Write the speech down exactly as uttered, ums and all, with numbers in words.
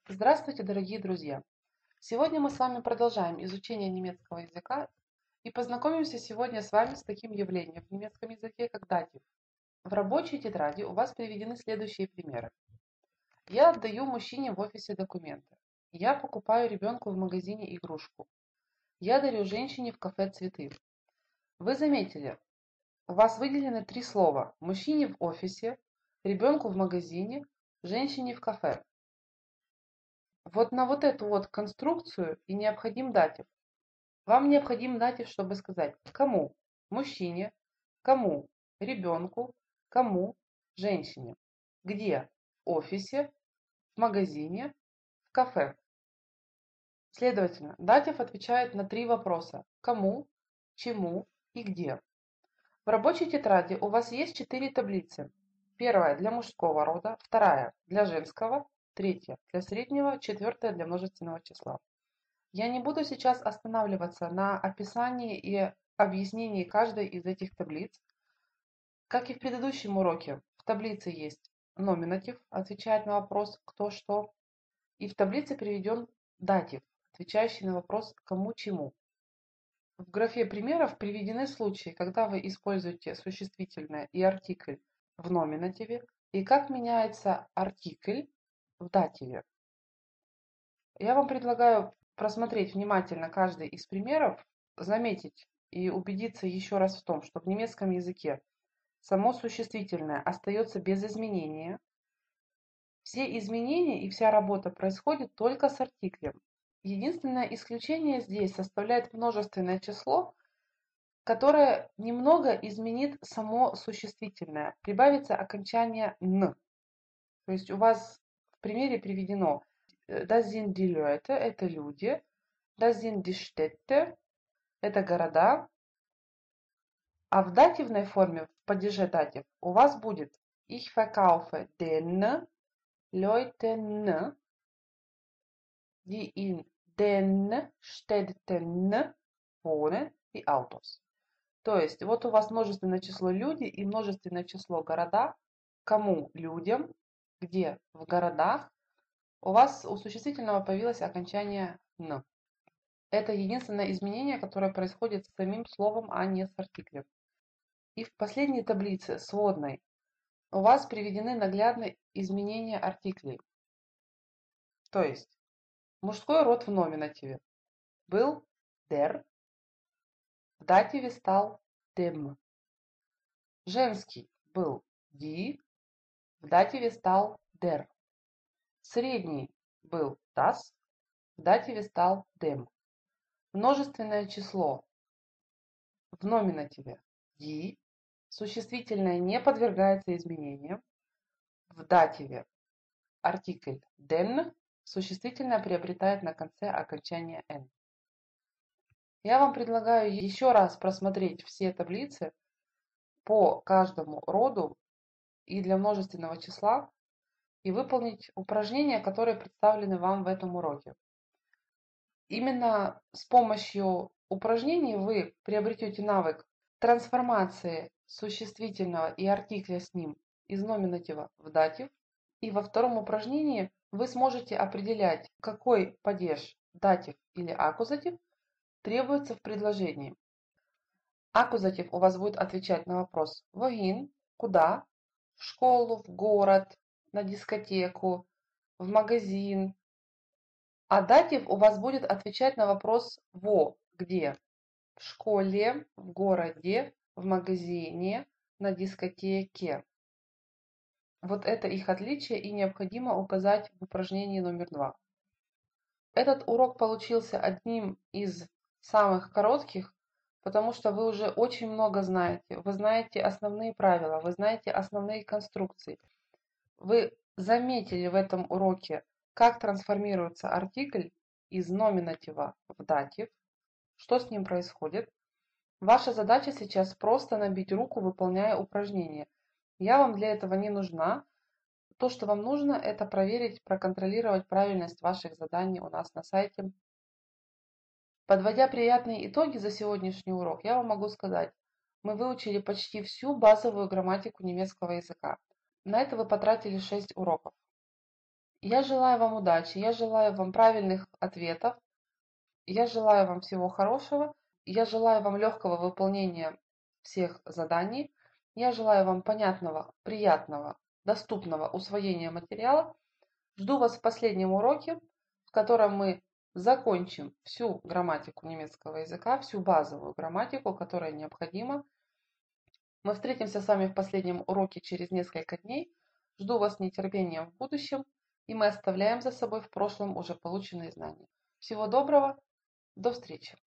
Здравствуйте, дорогие друзья! Сегодня мы с вами продолжаем изучение немецкого языка и познакомимся сегодня с вами с таким явлением в немецком языке, как датив. В рабочей тетради у вас приведены следующие примеры. Я отдаю мужчине в офисе документы. Я покупаю ребенку в магазине игрушку. Я дарю женщине в кафе цветы. Вы заметили, у вас выделены три слова: мужчине в офисе, ребенку в магазине, женщине в кафе. Вот на вот эту вот конструкцию и необходим датив. Вам необходим датив, чтобы сказать кому: мужчине, кому: ребенку, кому: женщине. Где? В офисе, в магазине, в кафе. Следовательно, датив отвечает на три вопроса: кому, чему и где. В рабочей тетради у вас есть четыре таблицы. Первая для мужского рода, вторая для женского, третья для среднего, четвертая для множественного числа. Я не буду сейчас останавливаться на описании и объяснении каждой из этих таблиц. Как и в предыдущем уроке, в таблице есть номинатив, отвечает на вопрос «кто что», и в таблице приведен датив, отвечающий на вопрос «кому чему». В графе примеров приведены случаи, когда вы используете существительное и артикль в номинативе, и как меняется артикль в дативе. Я вам предлагаю просмотреть внимательно каждый из примеров, заметить и убедиться еще раз в том, что в немецком языке само существительное остается без изменения. Все изменения и вся работа происходит только с артиклем. Единственное исключение здесь составляет множественное число, которое немного изменит само существительное. Прибавится окончание «н». То есть у вас в примере приведено Das sind die Leute, это люди. Das sind die Städte, это города. А в дативной форме, в падеже датив, у вас будет Ich verkaufe den Leuten, die in den Städten wohnen, die Autos. То есть вот у вас множественное число люди и множественное число города. Кому? Людям. Где? В городах. У вас у существительного появилось окончание «н». Это единственное изменение, которое происходит с самим словом, а не с артиклем. И в последней таблице, сводной, у вас приведены наглядно изменения артиклей. То есть мужской род в номинативе был der, в дативе стал dem. Женский был die, в дативе стал der. Средний был das, в дативе стал dem. Множественное число в номинативе die, существительное не подвергается изменениям. В дативе артикль den, существительное приобретает на конце окончание n. Я вам предлагаю еще раз просмотреть все таблицы по каждому роду и для множественного числа и выполнить упражнения, которые представлены вам в этом уроке. Именно с помощью упражнений вы приобретете навык трансформации существительного и артикля с ним из номинатива в датив. И во втором упражнении вы сможете определять, какой падеж, датив или аккузатив, требуется в предложении. Аккузатив у вас будет отвечать на вопрос wohin, куда, в школу, в город, на дискотеку, в магазин. А датив у вас будет отвечать на вопрос во, где, в школе, в городе, в магазине, на дискотеке. Вот это их отличие и необходимо указать в упражнении номер два. Этот урок получился одним из самых коротких, потому что вы уже очень много знаете. Вы знаете основные правила, вы знаете основные конструкции. Вы заметили в этом уроке, как трансформируется артикль из номинатива в датив, что с ним происходит. Ваша задача сейчас просто набить руку, выполняя упражнение. Я вам для этого не нужна. То, что вам нужно, это проверить, проконтролировать правильность ваших заданий у нас на сайте. Подводя приятные итоги за сегодняшний урок, я вам могу сказать, мы выучили почти всю базовую грамматику немецкого языка. На это вы потратили шесть уроков. Я желаю вам удачи, я желаю вам правильных ответов, я желаю вам всего хорошего, я желаю вам легкого выполнения всех заданий, я желаю вам понятного, приятного, доступного усвоения материала. Жду вас в последнем уроке, в котором мы закончим всю грамматику немецкого языка, всю базовую грамматику, которая необходима. Мы встретимся с вами в последнем уроке через несколько дней. Жду вас с нетерпением в будущем, и мы оставляем за собой в прошлом уже полученные знания. Всего доброго, до встречи!